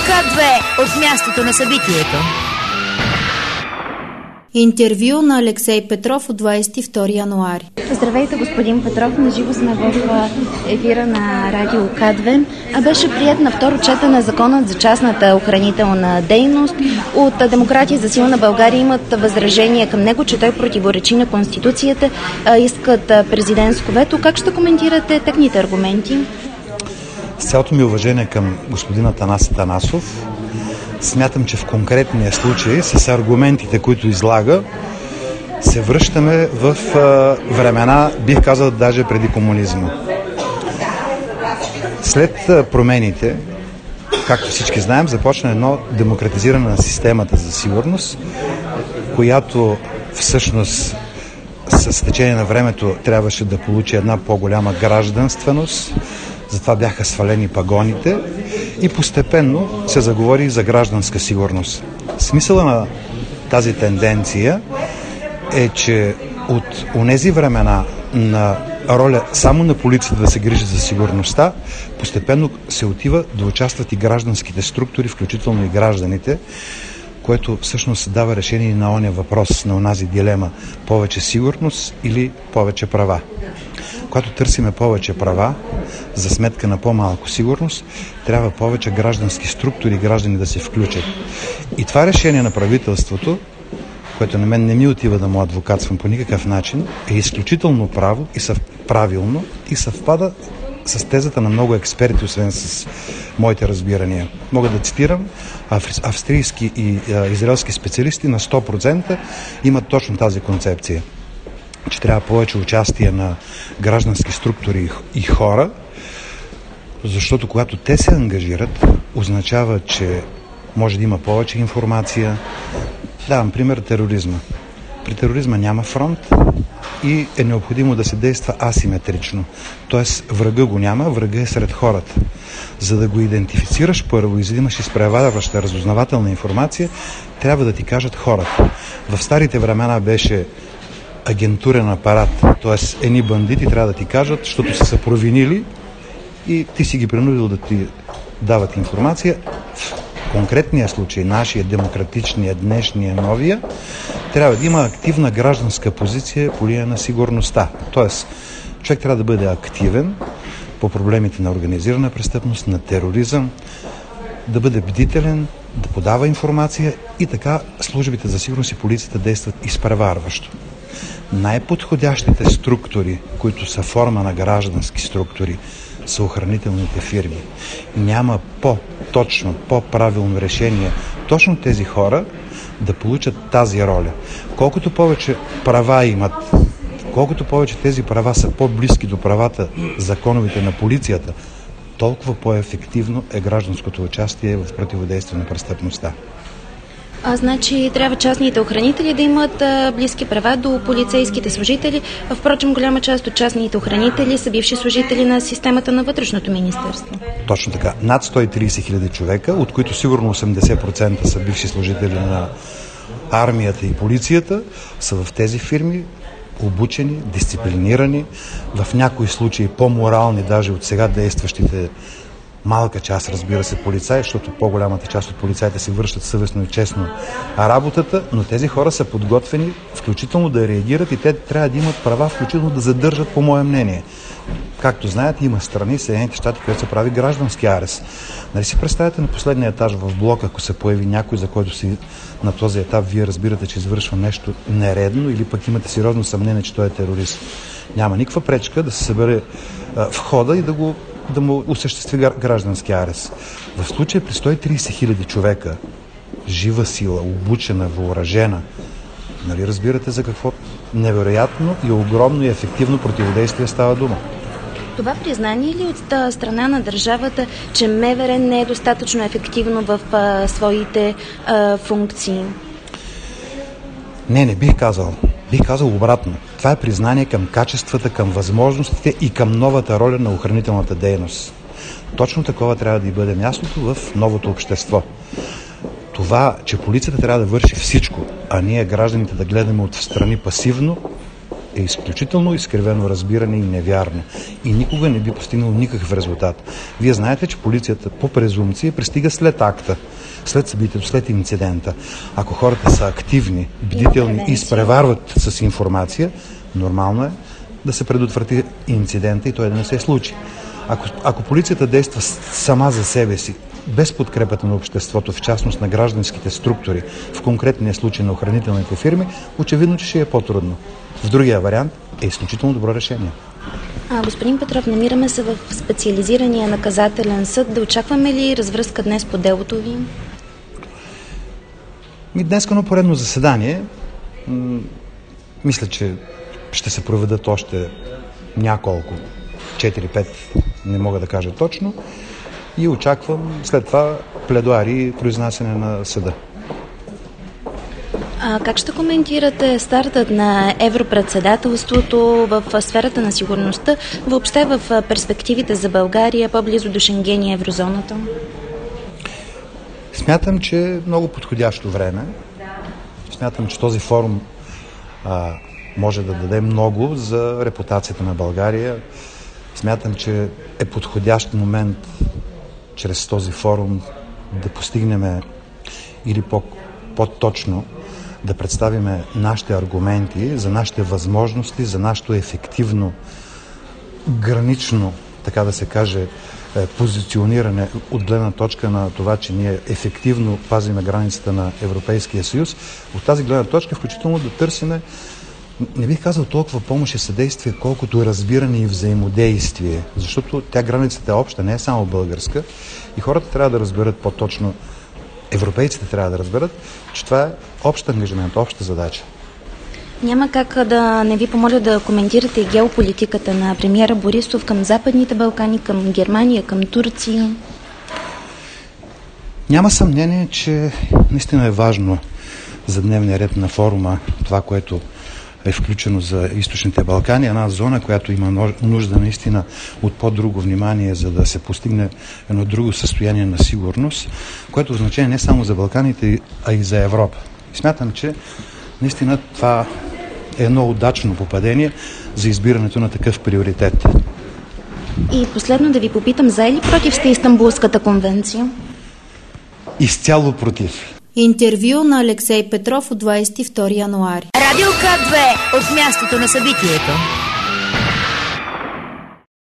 К2 от мястото на събитието. Интервю на Алексей Петров от 22 януари. Здравейте, господин Петров. Наживо сме в ефира на радио К2. Беше приет на второ четене законът за частната охранителна дейност. От Демократия за силна България имат възражение към него, че той противоречи на Конституцията. Искат президентско вето. Как ще коментирате техните аргументи? С цялото ми уважение към господин Атанас Атанасов, смятам, че в конкретния случай с аргументите, които излага, се връщаме в времена, бих казал, даже преди комунизма. След промените, както всички знаем, започна едно демократизиране на системата за сигурност, която всъщност с течение на времето трябваше да получи една по-голяма гражданственост. Затова бяха свалени пагоните и постепенно се заговори за гражданска сигурност. Смисъла на тази тенденция е, че от онези времена на роля само на полицията да се грижи за сигурността, постепенно се отива да участват и гражданските структури, включително и гражданите, което всъщност дава решение на ония въпрос, на онази дилема: повече сигурност или повече права. Когато търсиме повече права за сметка на по-малко сигурност, трябва повече граждански структури и граждани да се включат. И това решение на правителството, което на мен не ми отива да му адвокатствам по никакъв начин, е изключително правилно и съвпада с тезата на много експерти, освен с моите разбирания. Мога да цитирам: австрийски и израелски специалисти на 100% имат точно тази концепция, че трябва повече участие на граждански структури и хора, защото когато те се ангажират, означава, че може да има повече информация. Давам пример: тероризма. При тероризма няма фронт и е необходимо да се действа асиметрично. Тоест врага го няма, врага е сред хората. За да го идентифицираш първо и за да имаш изпреварваща разузнавателна информация, трябва да ти кажат хората. В старите времена беше агентурен апарат, т.е. едни бандити трябва да ти кажат, защото са се провинили и ти си ги принудил да ти дават информация. В конкретния случай, нашия демократичния, днешния, новия, трябва да има активна гражданска позиция по линия на сигурността. Тоест, човек трябва да бъде активен по проблемите на организирана престъпност, на тероризъм, да бъде бдителен, да подава информация и така службите за сигурност и полицията действат изпреварващо. Най-подходящите структури, които са форма на граждански структури, са охранителните фирми. Няма по-точно, по-правилно решение точно тези хора да получат тази роля. Колкото повече права имат, колкото повече тези права са по-близки до правата законовите на полицията, толкова по-ефективно е гражданското участие в противодействие на престъпността. Значи трябва частните охранители да имат близки права до полицейските служители. Впрочем, голяма част от частните охранители са бивши служители на системата на вътрешното министерство. Точно така. Над 130 хиляди човека, от които сигурно 80% са бивши служители на армията и полицията, са в тези фирми, обучени, дисциплинирани, в някои случаи по-морални даже от сега действащите. Малка част, разбира се, полицаи, защото по-голямата част от полицаите си вършат съвестно и честно работата, но тези хора са подготвени включително да реагират и те трябва да имат права, включително да задържат, по мое мнение. Както знаете, има страни, Съединените щати, където се прави граждански арест. Нали си представяте на последния етаж в блок, ако се появи някой, за който си на този етап вие разбирате, че извършва нещо нередно или пък имате сериозно съмнение, че той е терорист. Няма никаква пречка да се събере входа и да му осъществи граждански арест. В случая при 130 хиляди човека, жива сила, обучена, въоръжена, нали разбирате за какво невероятно и огромно и ефективно противодействие става дума. Това признание ли от страна на държавата, че МВР не е достатъчно ефективно в своите функции? Не бих казал. Бих казал обратно. Това е признание към качествата, към възможностите и към новата роля на охранителната дейност. Точно такова трябва да и бъде мястото в новото общество. Това, че полицията трябва да върши всичко, а ние гражданите да гледаме отстрани пасивно, е изключително изкривено разбиране и невярно. И никога не би постигнало никакъв резултат. Вие знаете, че полицията по презумпция пристига след акта, след събитието, след инцидента. Ако хората са активни, бдителни и изпреварват с информация, нормално е да се предотврати инцидента и той да не се случи. Ако полицията действа сама за себе си, без подкрепата на обществото, в частност на гражданските структури, в конкретния случай на охранителните фирми, очевидно, че ще е по-трудно. В другия вариант е изключително добро решение. Господин Петров, намираме се в специализирания наказателен съд. Да очакваме ли развръзка днес по делото ви? Днес на поредно заседание. Мисля, че ще се проведат още няколко, 4-5, не мога да кажа точно, и очаквам след това пледуари и произнасяне на съда. Как ще коментирате стартът на европредседателството в сферата на сигурността, въобще в перспективите за България, по-близо до Шенген и еврозоната? Смятам, че е много подходящо време. Смятам, че този форум може да даде много за репутацията на България. Смятам, че е подходящ момент чрез този форум да постигнем или по-точно да представим нашите аргументи за нашите възможности, за нашето ефективно, гранично, така да се каже, позициониране от гледна точка на това, че ние ефективно пазиме границата на Европейския съюз. От тази гледна точка включително да търсиме, не бих казал толкова помощ и съдействие, колкото разбиране и взаимодействие. Защото тя границата е обща, не е само българска. И хората трябва да разберат по-точно, европейците трябва да разберат, че това е общ ангажимент, обща задача. Няма как да не ви помоля да коментирате геополитиката на премиера Борисов към Западните Балкани, към Германия, към Турция. Няма съмнение, че наистина е важно за дневния ред на форума това, което е включено за източните Балкани, една зона, която има нужда наистина от по-друго внимание, за да се постигне едно друго състояние на сигурност, което означава не само за Балканите, а и за Европа. И смятам, че наистина това е едно удачно попадение за избирането на такъв приоритет. И последно да ви попитам, за или против сте Истанбулската конвенция? Изцяло против. Интервю на Алексей Петров от 22 януари. Радио К2 от мястото на събитието.